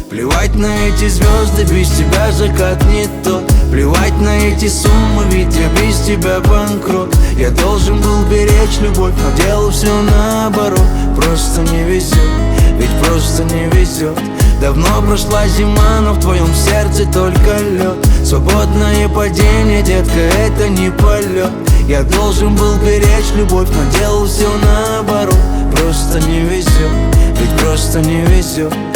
Плевать на эти звезды, без тебя закат не тот. Плевать на эти суммы, ведь я без тебя банкрот. Я должен был беречь любовь, но делал все наоборот. Просто не везет, ведь просто не везет. Давно прошла зима, но в твоем сердце только лед. Свободное падение, детка, это не полет. Я должен был беречь любовь, но делал все наоборот. Просто не везет, ведь просто не везет.